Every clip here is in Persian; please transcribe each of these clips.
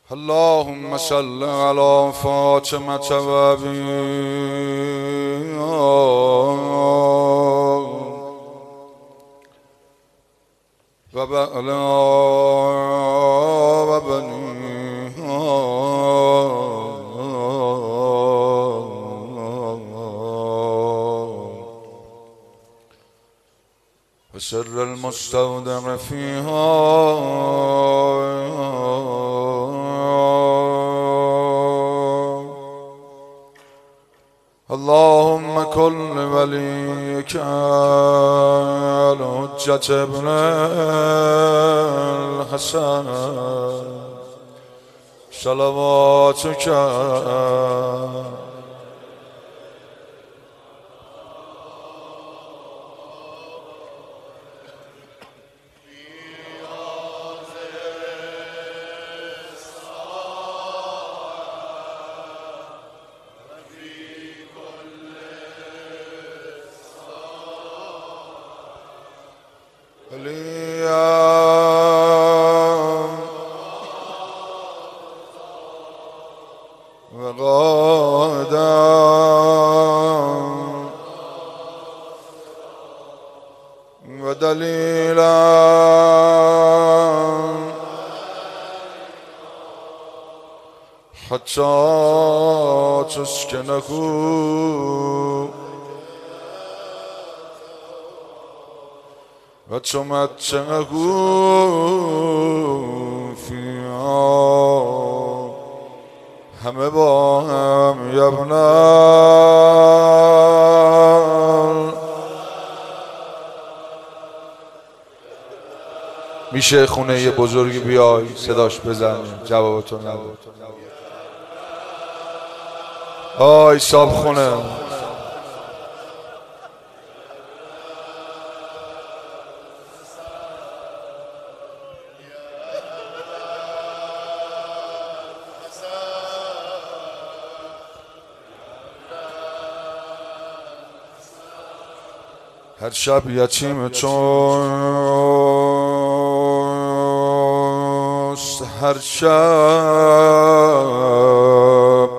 اللهم صل على فاطمة وأبيها وبعلها وبنيها وسر المستودع فيها اللهم كن لوليك الحجة ابن الحسن صلواتك وغادا ودليلا حتى تسكنه وتمتعه فيها همه با هم یبنن. میشه خونه یه بزرگی بیای صداش بزنی جوابتو نده. آی صاحب خونه هر شب یتیم توست، هر شب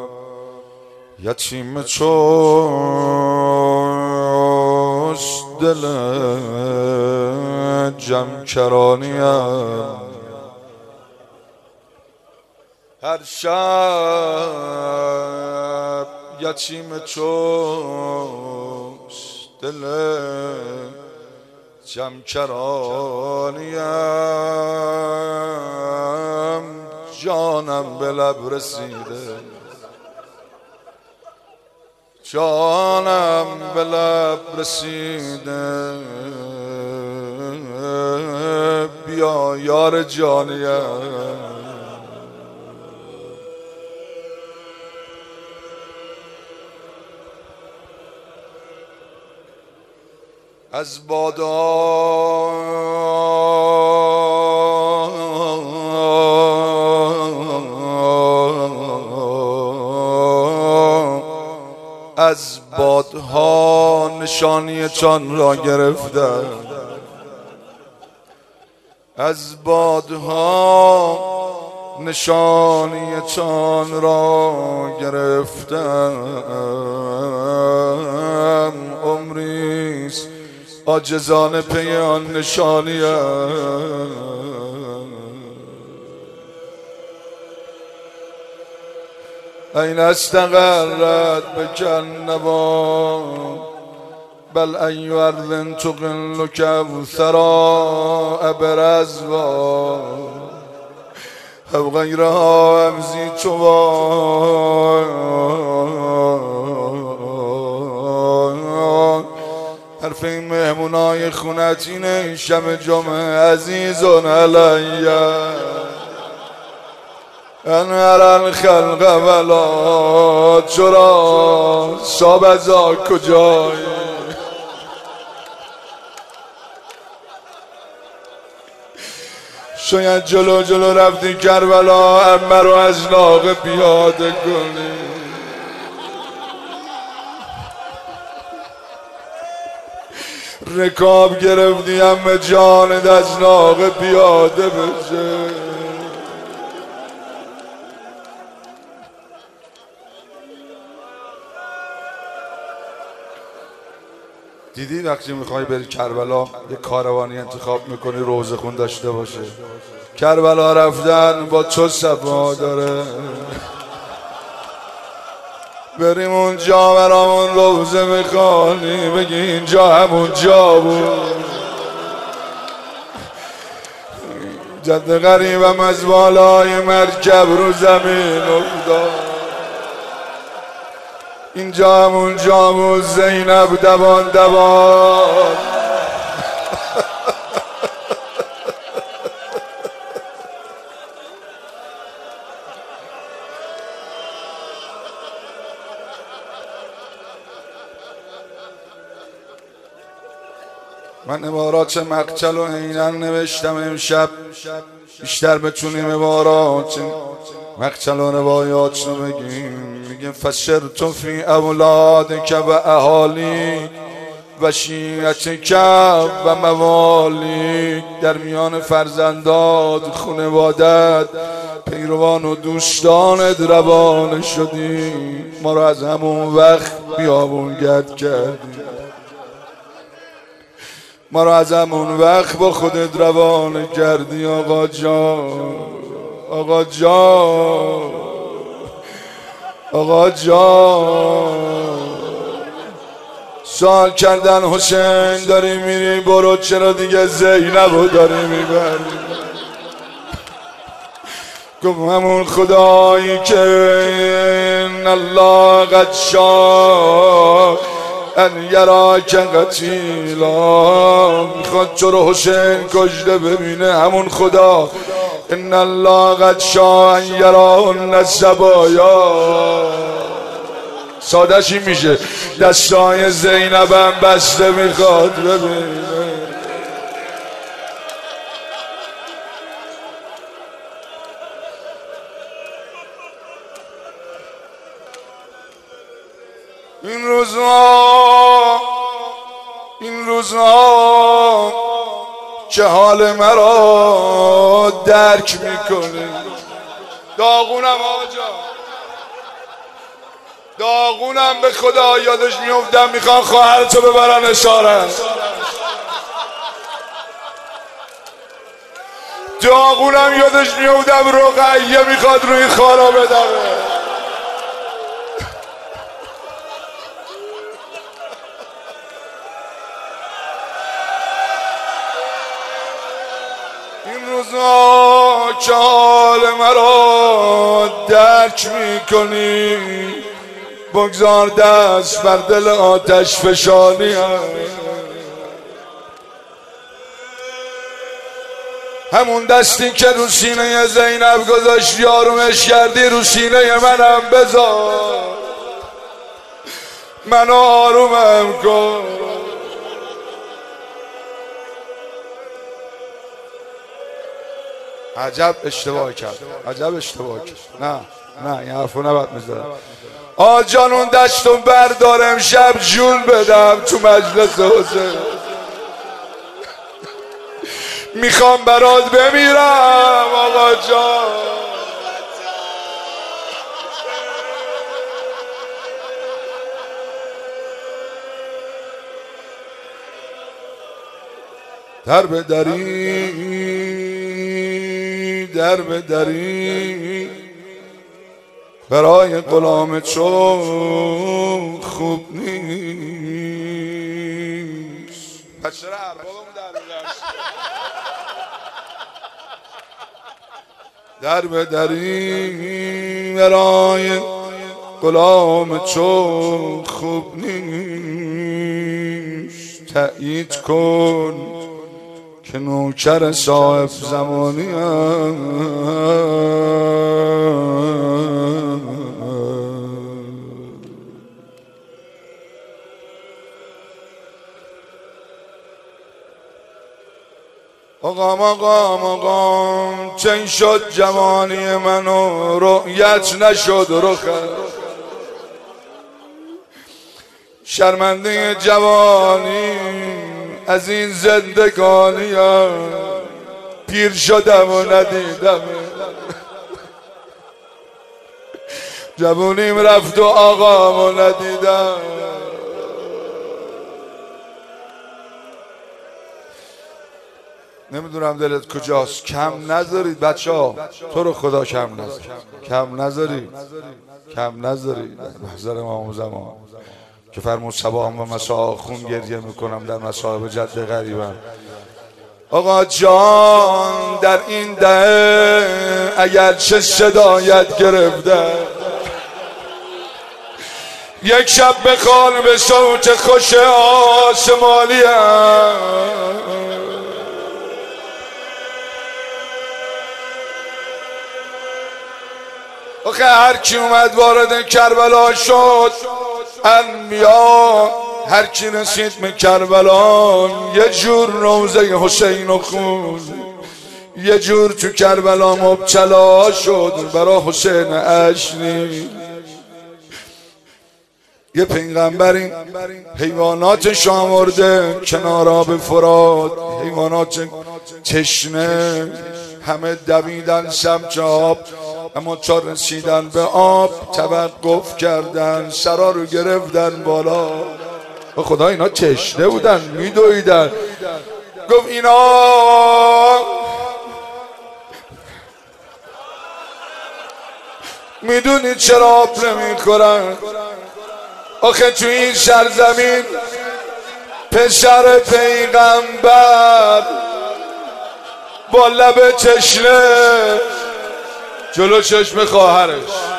یتیم توست، دل جمع کرانیم هر شب یتیم توست، دل جمع کرانیم جانم به لب رسیده، جانم به لب رسیده، بیا یار جانیم. از بادا از بادها نشانی چان را گرفتم، از بادها نشانی چان را گرفتم، عمریست عاجزانه پی آن نشانیم. این استقرت بکنبا بل ای ارض تقل کوثرا برزوا او غیرها امزی چوان. حرف این مهمونای خونت اینه شب جمعه عزیزون علیه انهر الخلق ولا چرا سابزا کجایی شاید جلو جلو رفتی کربلا امه رو از لاغ پیاده کنی رکاب گرفتی همه جانت از ناقه پیاده بشه دیدی وقتی میخوای بری کربلا یه کاروانی انتخاب میکنی روزه خون داشته باشه. کربلا رفتن با چه صفا داره. بریم اونجا برامون روزه میخوانی بگی اینجا همون جا بود. جد غریبم از بالای مرکب رو زمین افتاد. اینجا همون جا بود زینب دوان دوان. من عبارات مقتل و عیناً نوشتم امشب، بیشتر بتونیم عبارات مقتل و روایات رو بگیم. میگه فسرت فی اولادک و اهالی و شیعتک و موالی. در میان فرزندات، خانوادت، پیروان و دوستانت روانه شدی. ما رو از همون وقت بیابون گرد کردی. ما رو از همون وقت با خودت روانه کردی. آقا جان، آقا جان، آقا جان. سوال کردن حسین داری میری برو، چرا دیگه زینبو داری میبری؟ گفت همون خدایی که ان الله قد شاء ان یراک قتیلا، میخواد تو رو حسین کشته ببینه. همون خدا ان الله قد شاء ان یراهن الزبایا. سادش این میشه دستای زینبم بسته میخواد ببینه. این روزها که حال مرا درک میکنه. داغونم آجا، داغونم به خدا. یادش میافتم میخوان خواهرتو ببرن اشارت. داغونم یادش میافتم رقیه میخواد روی خارا بدمه. این روزا که حال مرا درک میکنی، بگذار دست بر دل آتش فشانی. همون دستی که رو سینه زینب گذاشتی آرومش کردی، رو سینه منم بذار، منو آرومم کن. عجب اشتباه کرد، عجب اشتباه کرد. نه این حرفو نباید میزدم. آجان اون دشتو بردار امشب جون بدم تو مجلس حسین. میخوام برات بمیرم آقا جان. در بدری برای غلام چون خوب نیست. پس چرا اربابمون در بدری برای غلام چون خوب نیست. تأیید کن که نوکر صاحب زمانی آقام چین شد جوانی منو رؤیت نشد رخت. شرمنده جوانی از این زندگانی پیر شدم و ندیدم. جوانیم رفت و آقامو ندیدم. نمیدونم دلت کجاست، کم نذارید بچه ها، تو رو خدا کم نذارید، کم نذارید، کم نذارید. محضر امام زمان که فرمود صباحم و مساء خون گریه میکنم در مصائب جد غریبم. آقا جان در این ده اگر چه صدایت گرفته، یک شب بخوان به صوت خوش آسمانیم. آخه هر کی اومد وارد کربلا شد، انبیا هر کی رسید به کربلا یه جور روزه حسین رو خوند، یه جور تو کربلا مبتلا شد برا حسین اشنی. یه پیغمبری حیواناتش آورده کنار آب فرات، حیوانات تشنه همه دویدن سمت آب، اما تا رسیدن به آب توقف کردن، سرا رو گرفتن بالا. خدا اینا تشنه بودن میدویدن. گفت اینا میدونید چرا آب نمیخورن؟ آخه تو این سرزمین پسر پیغمبر با لب تشنه جلو چشم خواهرش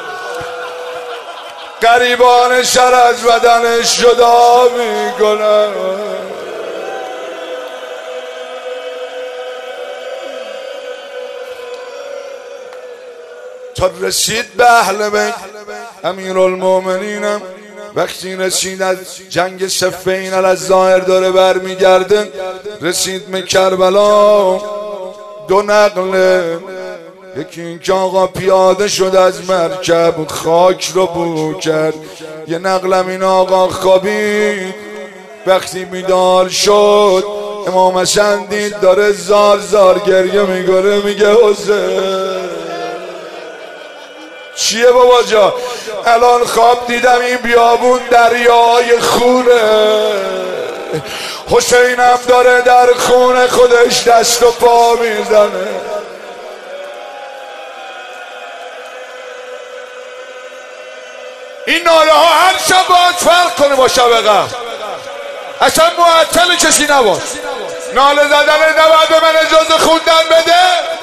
غریبان سر از بدنش جدا میکنن. تا رسید به اهل بیت امیرالمومنینم، وقتی رسید از جنگ صفین الظاهر داره برمیگرده، رسید به کربلا، دو نقله، یکی این که آقا پیاده شد از مرکب خاک رو بو کرد، یه نقلم این آقا خوابید، وقتی بیدار شد امام حسن دید داره زار زار گریه میکنه، میگه حسین چیه بابا جا؟ الان خواب دیدم این بیابون دریای خونه، حسینم داره در خونه خودش دست و پا میزنه. این ناله ها هر شب باید فرق کنه با شب قبل، اصلا معطل کسی نباش. ناله زدن نباید به من اجازه خوندن بده.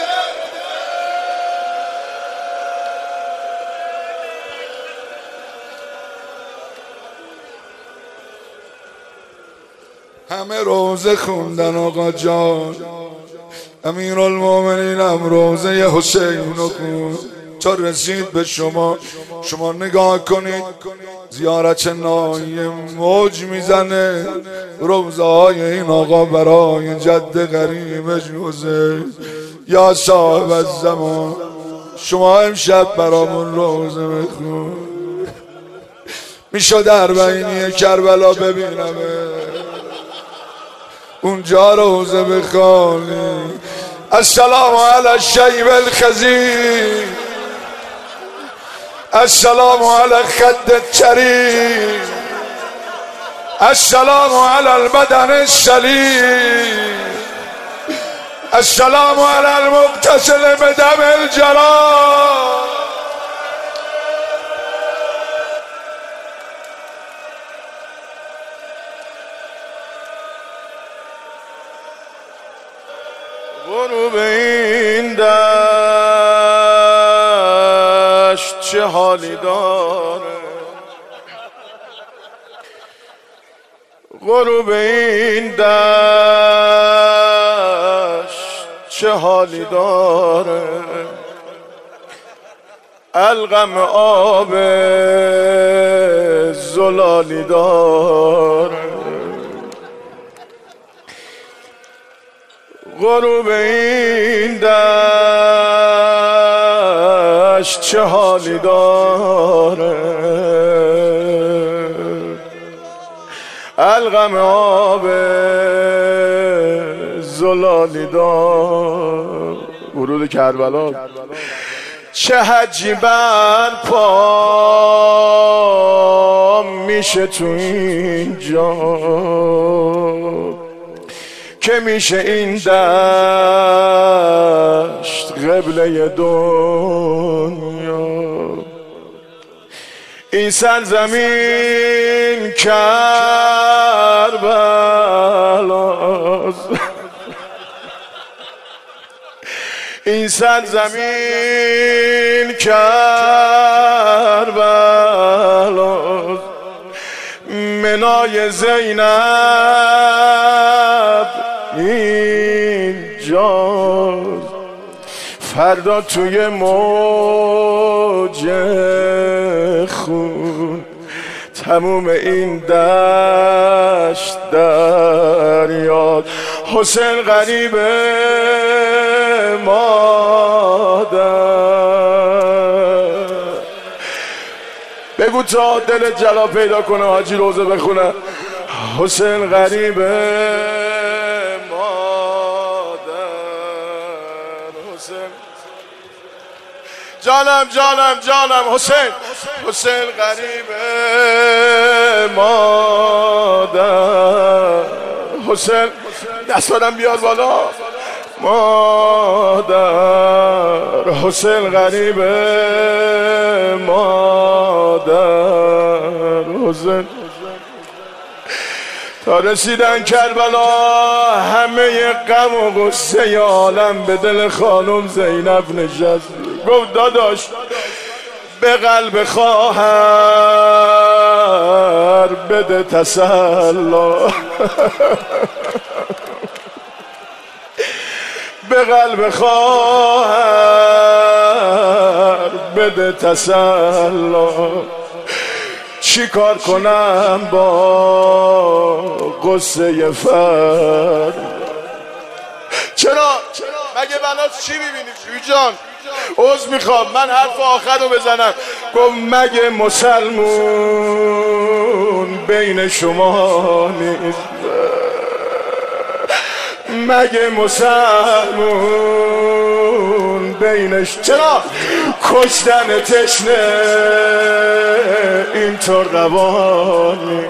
همه روزه خوندن آقا جان، امیرالمومنین هم روزه حسین رو خوند تا رسید به شما. شما نگاه کنید زیارت نایم موج میزنه، روزه های این آقا برای جد غریبش حسین. یا صاحب الزمان شما امشب برامون روزه بخون، میشد اربعینی کربلا ببینم اونجا روزه بخوانی. السلام علی الشیب الخزی، السلام علی الخد الچریم، السلام علی البدن السلیم، السلام علی المغتسل بدم الجلال. غروب این دشت چه حالی داره، غروب این دشت چه حالی داره، الغم آب زلالی داره، غروب این دشت چه حالی داره، الغم آب زلالی دار. ورود کربلا چه حجی بر پا میشه تو اینجا، که میشه این دشت قبله دنیا، این سرزمین کربلاست، این سرزمین کربلاست، منای زینب اینجاست، فردا توی موج خون تموم این دشت دریاد. حسین غریب مادر، بگو تا دل جلا پیدا کنه حاجی روزه بخونه. حسین غریب مادر، حسین جانم جانم جانم، حسین حسین غریب مادر، حسین دستانم بیار بالا مادر، حسین غریب مادر، حسین تا رسیدن کربلا همه غم و غصه عالم به دل خانم زینب نشست. گفت داداش به قلب خواهر بده تسلا، به قلب خواهر بده تسلا، چی کار کنم با غصه فرد؟ چرا؟ مگه بنات چی میبینی شوی جان؟ عذر میخوام من حرف آخر رو بزنم. گفت مگه مسلمون بین شما نیست؟ مگه مسلمون بینش؟ چرا کشتن تشنه اینطور روانی؟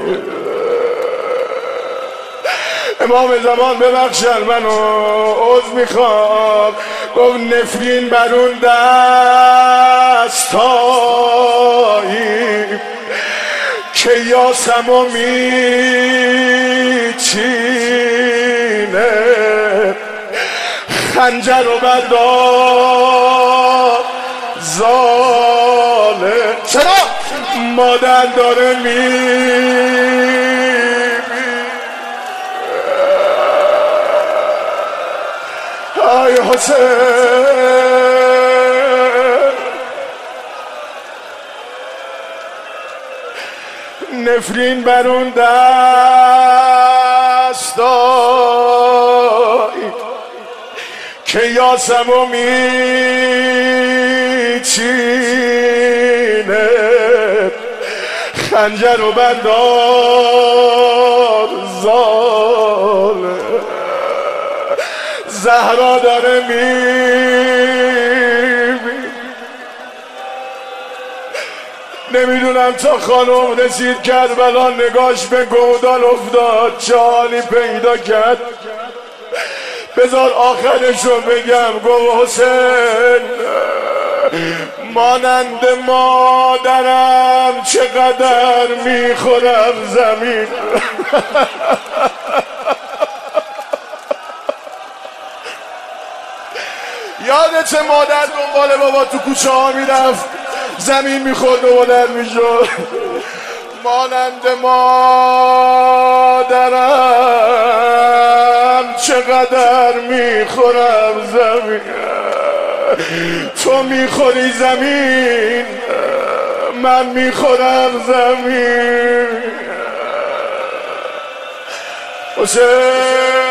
امام زمان ببخشن منو عذر میخوام. گفت نفرین بر اون دستایی که یاسمو میچینه، خنجر رو بردار ظالم. چرا؟ مادر داره آی حسین، نفرین بر اون دستایی که یاسمو میچینه، خنجر رو بردار ظالم. زهرا داره نمیدونم تا خانم رسید کربلا نگاش به گودال افتاد، چه حالی پیدا کرد. بذار آخرشو بگم. گفت حسین مانند مادرم چقدر میخورم زمین. یادت مادر دنبال بابا تو کوچه ها میرفت زمین میخورد و بلند میشد؟ مانند مادرم چقدر میخورم زمین. تو میخوری زمین، من میخورم زمین. حسین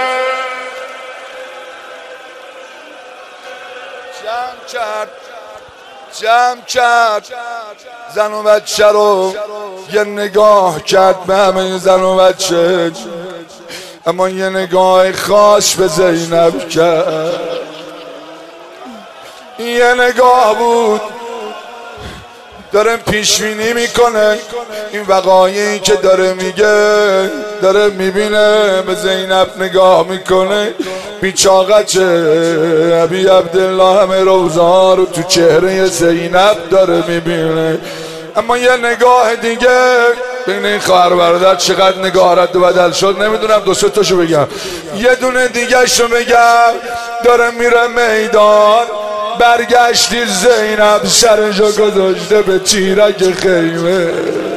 جمع کرد زن و بچه رو، یه نگاه کرد به همه زن و بچه، اما یه نگاه خاص به زینب کرد. یه نگاه بود داره پیشبینی میکنه این وقایعی که داره میگه، داره میبینه، به زینب نگاه میکنه. بیچاقچه ابی عبدالله همه روزا رو تو چهره زینب داره میبینه. اما یه نگاه دیگه بین این خواهر برادر چقدر نگاه رد و بدل شد نمیدونم، دو سه تاشو بگم. یه دونه دیگه شو بگم. داره میره میدان، برگشتی زینب سرشو گذاشته به تیرک خیمه.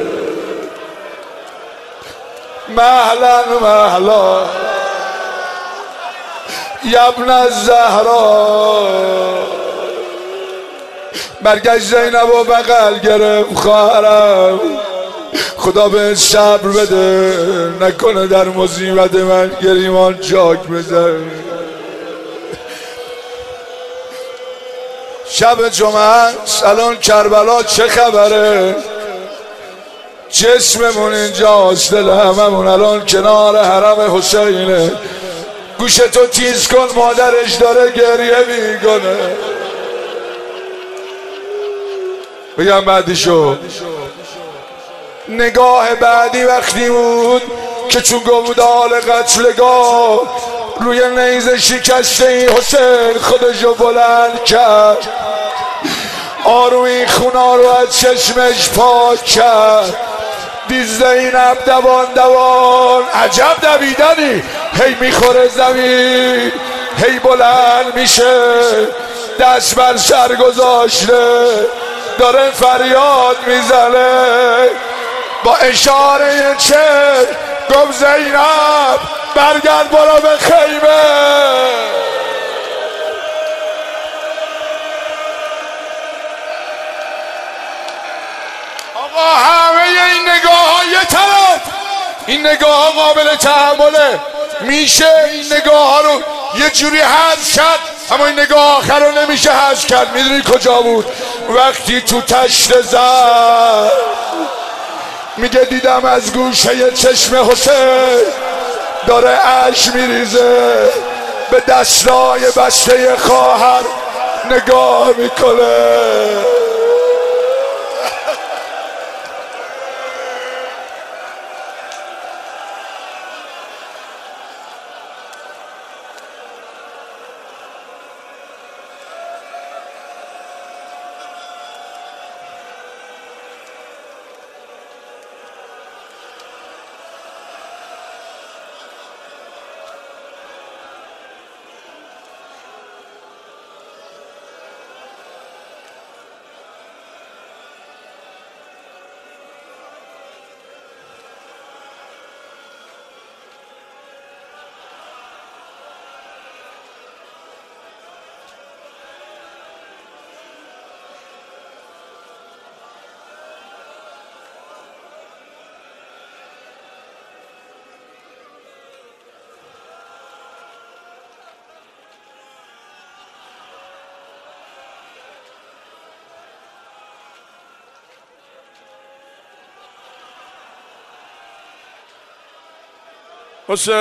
مهلا مهلا یبن الزهرا. برگشت زینب و بغل گرفت خواهرم، خدا به صبر بده، نکنه در مصیبت من گریمان چاک بزن. شب جمعه الان کربلا چه خبره؟ جسممون اینجاست، دل هممون الان کنار حرم حسینه. گوشتو تیز کن، مادرش داره گریه میکنه. بگم بعدیشو. نگاه بعدی وقتی بود که چون گودال قتلگاه روی نیزه شکسته این حسین خودشو بلند کرد، آرومی خونا رو از چشمش پاک کرد. دید زینب دوان دوان، عجب دویدنی، هی میخوره زمین، هی بلند میشه، دست بر سر گذاشته، داره فریاد میزنه. با اشاره چشم گفت زینب برگرد برو به خیمه. آقا همه این نگاه ها یه طرف، این نگاه ها قابل تحمله، میشه این نگاه ها رو یه جوری حذف کرد، اما این نگاه آخر رو نمیشه حذف کرد. میدونی کجا بود؟ وقتی تو تشت زد میگه دیدم از گوشه چشم حسین داره اشک میریزه، به دستای بسته خواهر نگاه میکنه. حسین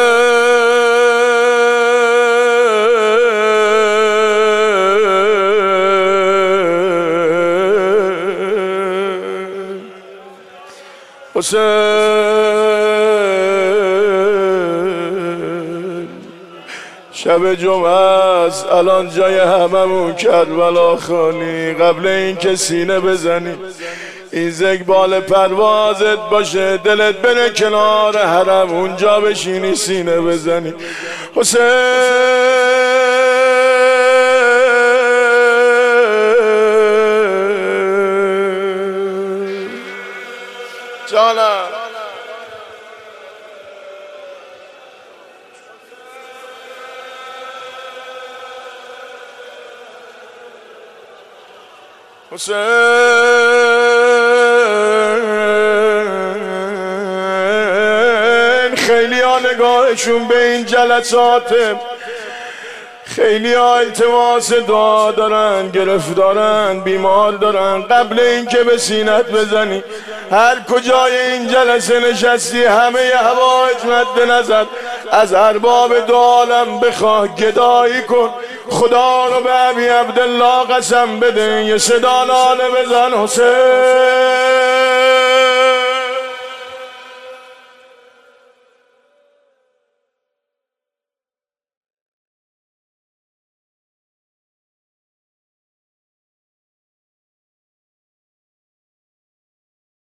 شب جمعه است، الان جای هممون کربلا خانی. قبل این که سینه بزنی این زگبال پروازت باشه، دلت بره کنار حرم، اونجا بشینی سینه بزنی. حسین جانم، حسین خیلی ها نگاهشون به این جلسات، خیلی ها التماس دعا دارن، گرفتارن، بیمار دارن. قبل اینکه به سینت بزنی هر کجای این جلسه نشستی همه حوائج مد نظر از ارباب دو عالم بخواه، گدایی کن. خدا رو به ابی عبدالله قسم بده یه صدا ناله بزن حسین.